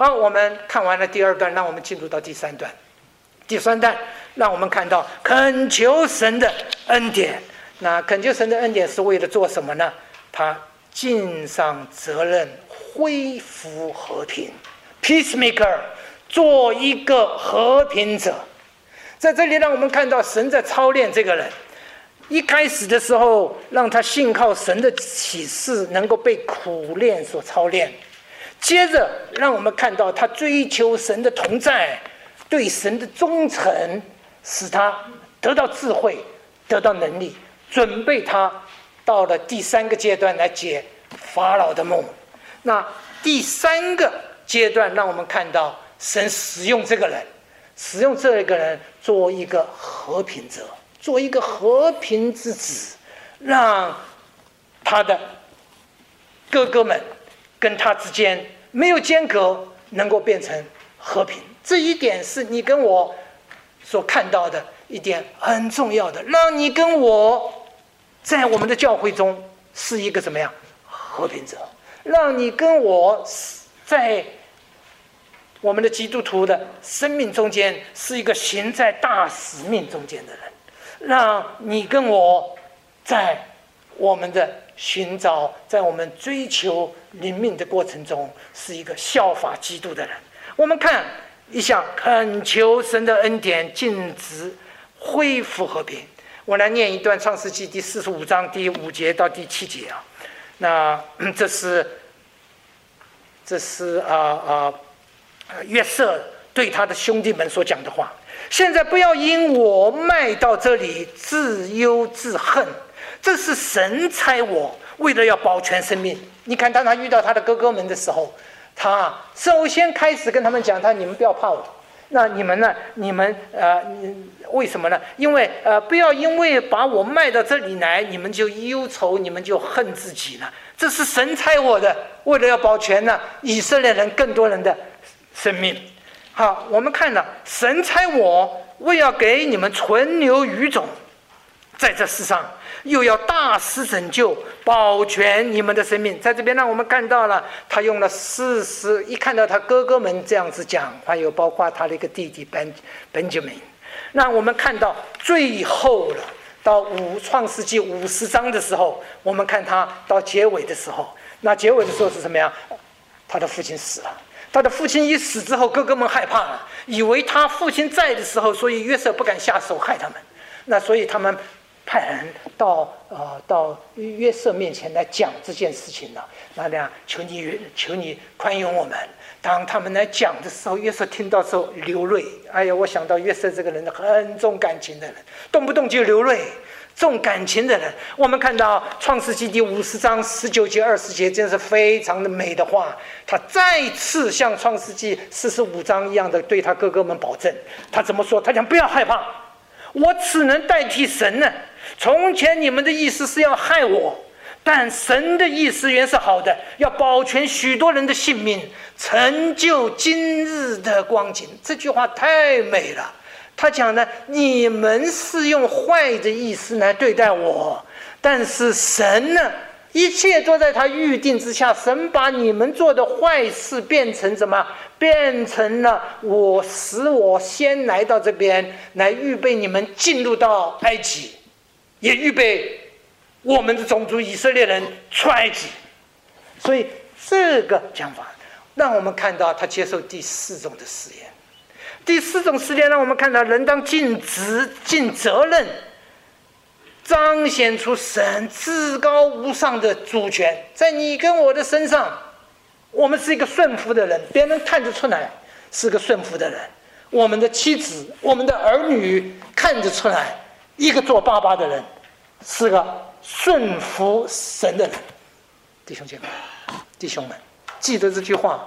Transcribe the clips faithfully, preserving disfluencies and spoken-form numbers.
好，我们看完了第二段，让我们进入到第三段。第三段让我们看到恳求神的恩典。那恳求神的恩典是为了做什么呢？他尽上责任，恢复和平 ，peacemaker， 做一个和平者。在这里让我们看到神在操练这个人。一开始的时候，让他信靠神的启示，能够被苦练所操练。接着让我们看到他追求神的同在，对神的忠诚，使他得到智慧，得到能力，准备他到了第三个阶段来解法老的梦。那第三个阶段让我们看到神使用这个人，使用这个人做一个和平者，做一个和平之子，让他的哥哥们跟他之间没有间隔，能够变成和平。这一点是你跟我所看到的一点很重要的，让你跟我在我们的教会中是一个怎么样和平者，让你跟我在我们的基督徒的生命中间是一个行在大使命中间的人，让你跟我在我们的寻找，在我们追求灵命的过程中是一个效法基督的人。我们看一下，恳求神的恩典，禁止恢复和平。我来念一段创世纪第四十五章第五节到第七节啊。那这是这是啊啊约瑟对他的兄弟们所讲的话。现在不要因我卖到这里自忧自恨，这是神差我，为了要保全生命。你看，当他遇到他的哥哥们的时候，他首先开始跟他们讲，他你们不要怕我，那你们呢？你们呃，为什么呢？因为呃，不要因为把我卖到这里来，你们就忧愁，你们就恨自己了。这是神差我的，为了要保全呢以色列人更多人的生命。好，我们看了，神差我，为要给你们存留余种，在这世上，又要大施拯救，保全你们的生命。在这边让我们看到了，他用了四十，一看到他哥哥们这样子讲，还有包括他的一个弟弟本本杰明。让我们看到最后了，到五创世纪五十章的时候，我们看他到结尾的时候，那结尾的时候是什么呀？他的父亲死了。他的父亲一死之后，哥哥们害怕了，以为他父亲在的时候，所以约瑟不敢下手害他们。那所以他们派人到呃到约瑟面前来讲这件事情了。那这样，求你求你宽容我们。当他们来讲的时候，约瑟听到之后流泪。哎呀，我想到约瑟这个人很重感情的人，动不动就流泪。重感情的人，我们看到创世纪第五十章十九节二十节，真是非常的美的话。他再次像创世纪四十五章一样的对他哥哥们保证。他怎么说？他讲不要害怕，我只能代替神呢。从前你们的意思是要害我，但神的意思原是好的，要保全许多人的性命，成就今日的光景。这句话太美了。他讲呢，你们是用坏的意思来对待我，但是神呢，一切都在他预定之下。神把你们做的坏事变成什么？变成了我使我先来到这边，来预备你们进入到埃及，也预备我们的种族以色列人出埃及。所以这个讲法让我们看到他接受第四种的试验。第四种试炼让我们看到人当尽职尽责任，彰显出神至高无上的主权在你跟我的身上。我们是一个顺服的人，别人看得出来是个顺服的人。我们的妻子，我们的儿女看得出来，一个做爸爸的人是个顺服神的人。弟兄姐妹，弟兄们，记得这句话。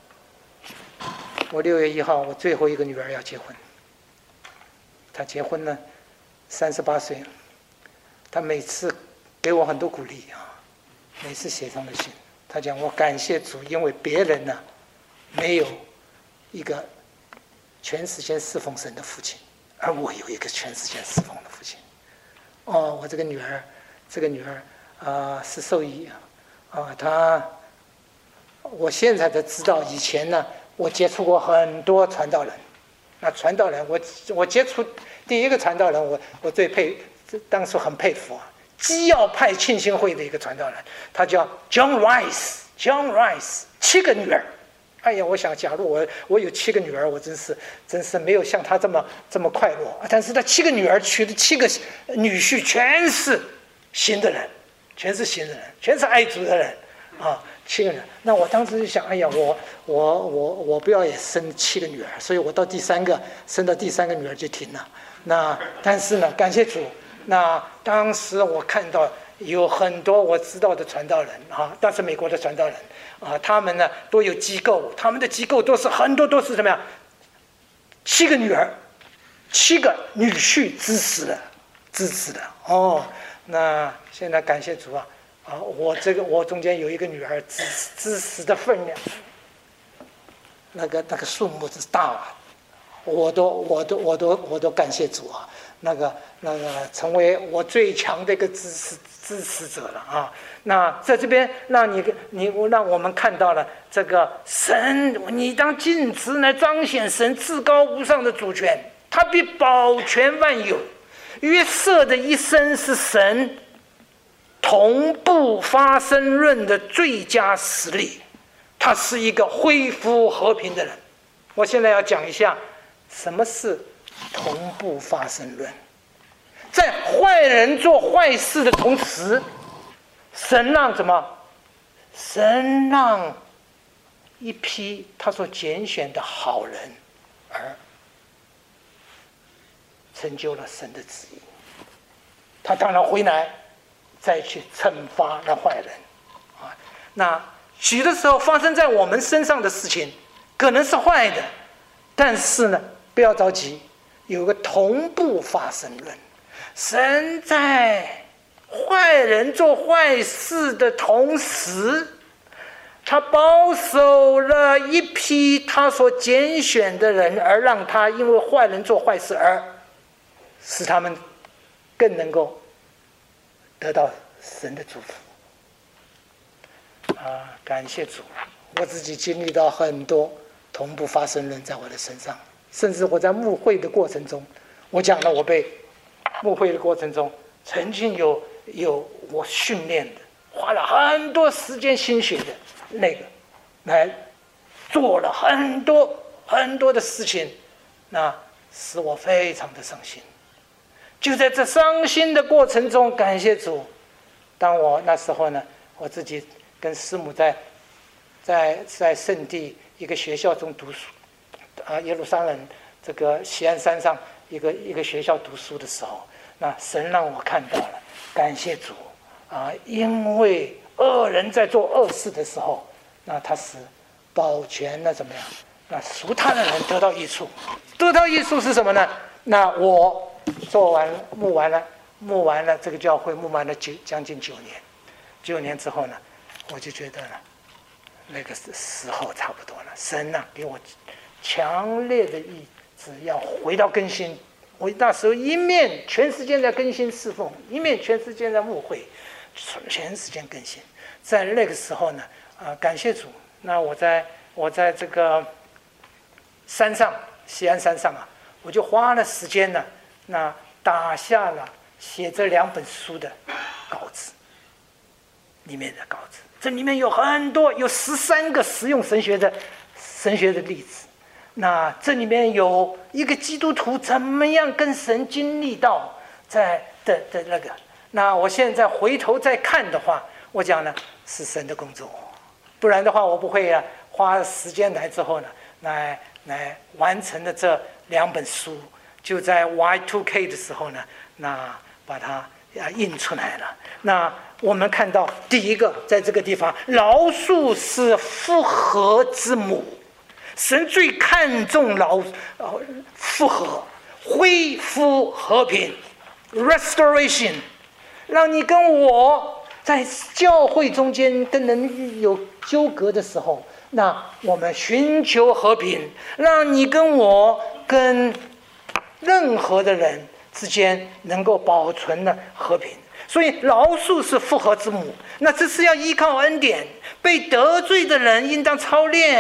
我六月一号，我最后一个女儿要结婚。她结婚了，三十八岁。她每次给我很多鼓励啊，每次写上的信，她讲我感谢主，因为别人呢、啊、没有一个全时间侍奉神的父亲，而我有一个全时间侍奉的父亲。哦，我这个女儿，这个女儿啊、呃、是兽医啊，啊她，我现在才知道以前呢。 我接触过很多传道人，那传道人，我我接触第一个传道人，我我最佩，当时很佩服啊，基要派庆兴会的一个传道人，他叫 John Rice，John Rice， 七个女儿。哎呀，我想，假如我我有七个女儿，我真是真是没有像他这么这么快乐。但是他七个女儿娶的七个女婿，全是新的人，全是新的人，全是爱主的人啊，七个人。那我当时就想，哎呀，我我我我不要也生七个女儿，所以我到第三个生到第三个女儿就停了。那但是呢，感谢主，那当时我看到有很多我知道的传道人啊，但是美国的传道人。啊，他们呢都有机构，他们的机构都是很多都是怎么样？七个女儿，七个女婿支持的，支持的哦。那现在感谢主啊，啊，我这个我中间有一个女儿支持支持的分量，那个那个数目之大啊，我都我都我都我都感谢主啊，那个那个成为我最强的一个支持支持者了啊。那在这边让你你让我们看到了这个神，你当镜子来彰显神至高无上的主权，他必保全万有。约瑟的一生是神同步发生论的最佳实例，他是一个恢复和平的人。我现在要讲一下什么是同步发生论。在坏人做坏事的同时，神让什么？神让一批他所拣选的好人而成就了神的旨意。他当然回来再去惩罚那坏人啊。那许的时候发生在我们身上的事情可能是坏的，但是呢，不要着急，有个同步发生论。神在坏人做坏事的同时，他保守了一批他所拣选的人，而让他因为坏人做坏事而使他们更能够得到神的祝福啊！感谢主，我自己经历到很多同步发生论在我的身上，甚至我在牧会的过程中，我讲了我被牧会的过程中曾经有有我训练的，花了很多时间心血的那个来做了很多很多的事情，那使我非常的伤心。就在这伤心的过程中，感谢主，当我那时候呢，我自己跟师母在在在圣地一个学校中读书啊，耶路撒冷这个锡安山上一个一个学校读书的时候，那神让我看到了，感谢主啊！因为恶人在做恶事的时候，那他是保全了怎么样？那属他的人得到益处，得到益处是什么呢？那我做完牧完了，牧完了这个教会，牧完了九将近九年，九年之后呢，我就觉得呢，那个时候差不多了。神呢、啊、给我强烈的意志要回到更新。我那时候一面全时间在更新侍奉，一面全时间在牧会，全时间更新。在那个时候呢，啊、呃，感谢主。那我在我在这个山上，锡安山上啊，我就花了时间呢，那打下了写这两本书的稿子，里面的稿子，这里面有很多，有十三个实用神学的神学的例子。那这里面有一个基督徒怎么样跟神经历到在的的那个，那我现在回头再看的话，我讲呢是神的工作，不然的话我不会啊花时间来之后呢，来来完成了这两本书，就在 Y 二 K 的时候呢，那把它啊印出来了。那我们看到第一个，在这个地方，饶恕是复合之母。神最看重劳呃复合、恢复和平 restoration， 让你跟我在教会中间跟人有纠葛的时候，那我们寻求和平，让你跟我跟任何的人之间能够保存了和平。所以饶恕是复合之母，那这是要依靠恩典。被得罪的人应当操练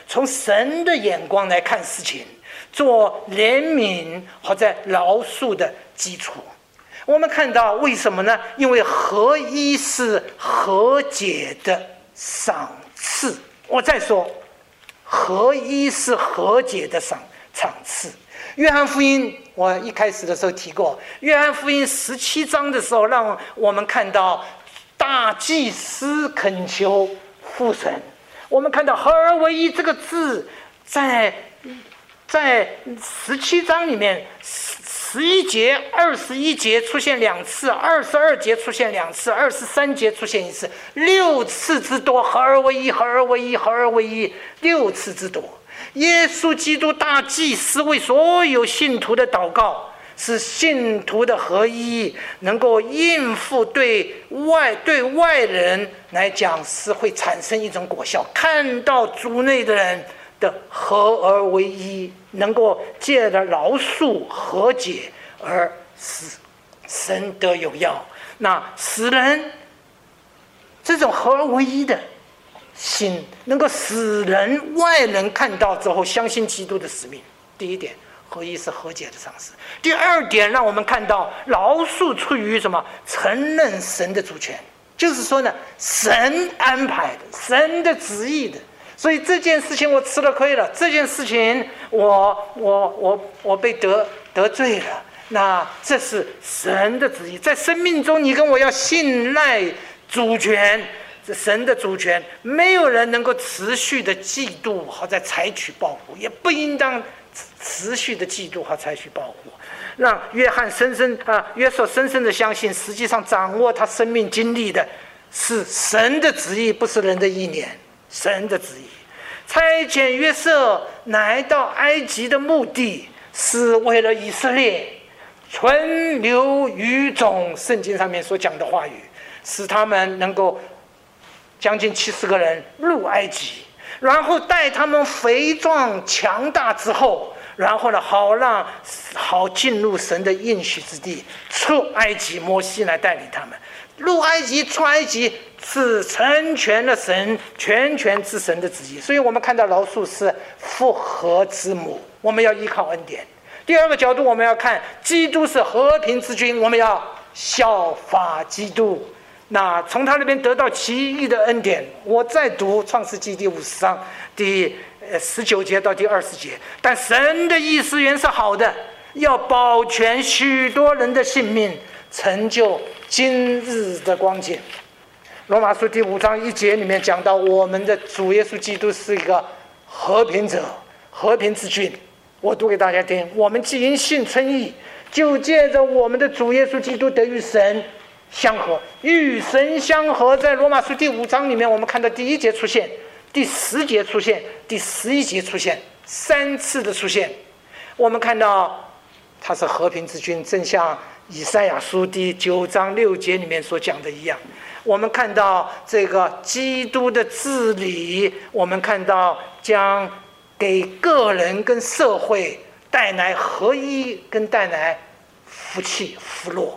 从神的眼光来看事情，做怜悯和在饶恕的基础。我们看到为什么呢？因为合一是和解的赏赐。我再说，合一是和解的赏赏赐。约翰福音，我一开始的时候提过，约翰福音十七章的时候，让我们看到大祭司恳求父神。我们看到合而为一这个字在在十七章里面，十一节、二十一节出现两次，二十二节出现两次，二十三节出现一次，六次之多。合而为一，合而为一，合而为一，六次之多。耶稣基督大祭司为所有信徒的祷告，是信徒的合一，能够应付对外对外人来讲是会产生一种果效。看到主内的人的合而为一，能够借着饶恕和解而使神得有要，那使人这种合而为一的心，能够使人外人看到之后相信基督的使命。第一点，合一是和解的赏赐。第二点，让我们看到饶恕出于什么？承认神的主权，就是说呢，神安排的，神的旨意的。所以这件事情我吃了亏了，这件事情我我我我被得得罪了，那这是神的旨意。在生命中，你跟我要信赖主权，这神的主权，没有人能够持续的嫉妒和再采取报复，也不应当持续的嫉妒和采取报复。让约翰深深啊，约瑟深深的相信，实际上掌握他生命经历的是神的旨意，不是人的意念。神的旨意，差遣约瑟来到埃及的目的是为了以色列存留余种，圣经上面所讲的话语，使他们能够将近七十个人入埃及，然后带他们肥壮强大之后，然后呢，好让好进入神的应许之地，出埃及，摩西来带领他们入埃及，出埃及是成全了神全权之神的旨意。所以我们看到饶恕是复合之母，我们要依靠恩典。第二个角度，我们要看基督是和平之君，我们要效法基督。那从他那边得到奇异的恩典。我再读创世纪第五十章第十九节到第二十节，但神的意思原是好的，要保全许多人的性命，成就今日的光景。罗马书第五章一节里面讲到，我们的主耶稣基督是一个和平者，和平之君。我读给大家听：我们既因信称义，就借着我们的主耶稣基督得与神相合。与神相合，在罗马书第五章里面，我们看到第一节出现，第十节出现，第十一节出现，三次的出现。我们看到他是和平之君，正像以赛亚书第九章六节里面所讲的一样。我们看到这个基督的治理，我们看到将给个人跟社会带来合一，跟带来福气福乐。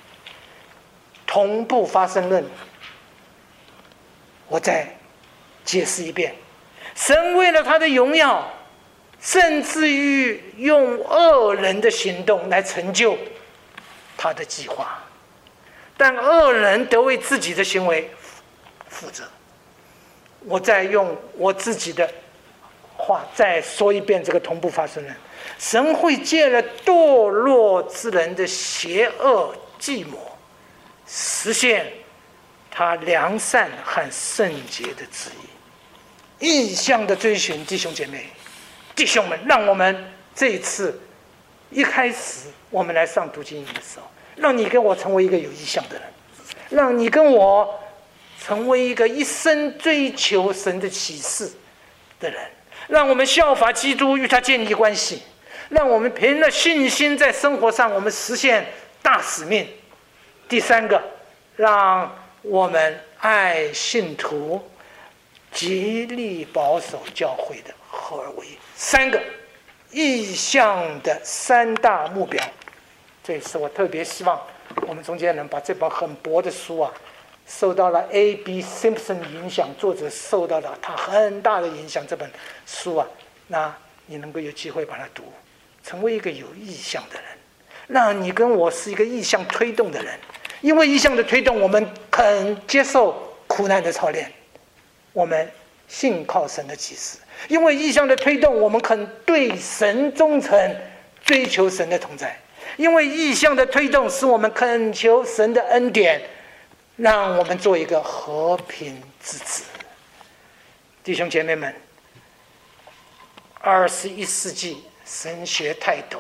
同步发生论，我再解释一遍：神为了他的荣耀，甚至于用恶人的行动来成就他的计划，但恶人得为自己的行为负责。我再用我自己的话再说一遍这个同步发生论：神会借了堕落之人的邪恶计谋，实现他良善和圣洁的旨意。意向的追寻，弟兄姐妹、弟兄们，让我们这一次一开始我们来上读经营的时候，让你跟我成为一个有意向的人，让你跟我成为一个一生追求神的启示的人，让我们效法基督，与他建立关系，让我们凭着信心在生活上我们实现大使命。第三个，让我们爱信徒，极力保守教会的合而为一。三个意向的三大目标，这也是我特别希望我们中间人把这本很薄的书啊受到了 A B Simpson 影响，作者受到了他很大的影响。这本书啊，那你能够有机会把它读，成为一个有意向的人，让你跟我是一个意向推动的人。因为意向的推动，我们肯接受苦难的操练，我们信靠神的启示。因为意向的推动，我们肯对神忠诚，追求神的同在。因为意向的推动，使我们恳求神的恩典，让我们做一个和平之子。弟兄姐妹们，二十一世纪神学泰斗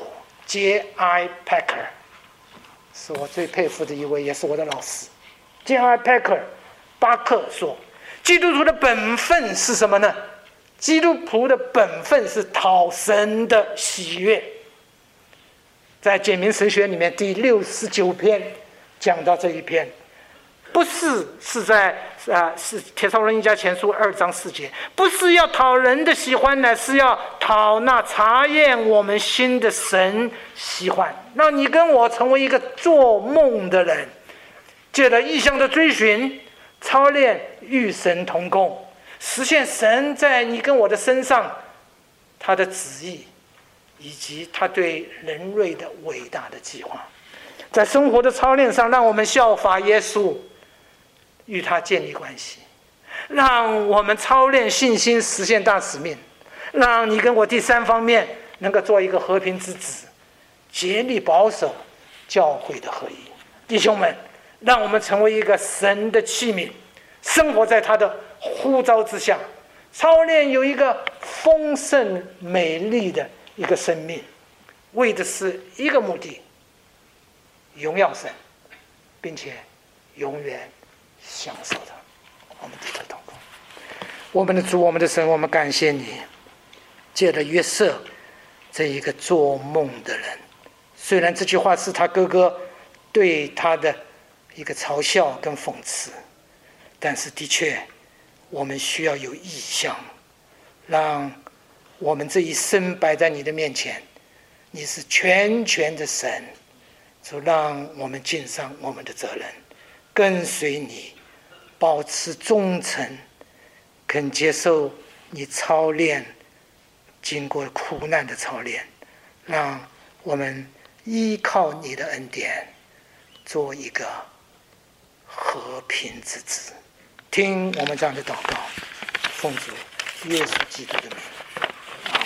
J I Packer 是我最佩服的一位，也是我的老师。J I Packer 巴克说，基督徒的本分是什么呢？基督徒的本分是讨神的喜悦。在简明神学里面第六十九篇讲到这一篇，不是是在啊是帖撒罗尼迦前书二章四节，不是要讨人的喜欢，乃是要讨那察验我们心的神喜欢，让你跟我成为一个做梦的人，借着意向的追寻操练，与神同工，实现神在你跟我的身上他的旨意，以及他对人类的伟大的计划。在生活的操练上，让我们效法耶稣，与他建立关系，让我们操练信心，实现大使命，让你跟我第三方面能够做一个和平之子，竭力保守教会的合一。弟兄们，让我们成为一个神的器皿，生活在他的呼召之下，操练有一个丰盛美丽的一个生命，为的是一个目的，荣耀神，并且永远享受它。我们低头祷告。我们的主，我们的神，我们感谢你，借着约瑟这一个做梦的人，虽然这句话是他哥哥对他的一个嘲笑跟讽刺，但是的确我们需要有意向，让我们这一生摆在你的面前，你是全权的神，就让我们尽上我们的责任，跟随你，保持忠诚，肯接受你操练，经过苦难的操练，让我们依靠你的恩典，做一个和平之子。听我们这样的祷告，奉主耶稣基督的名，阿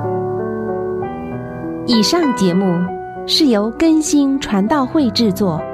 门。 以上节目是由更新传道会制作，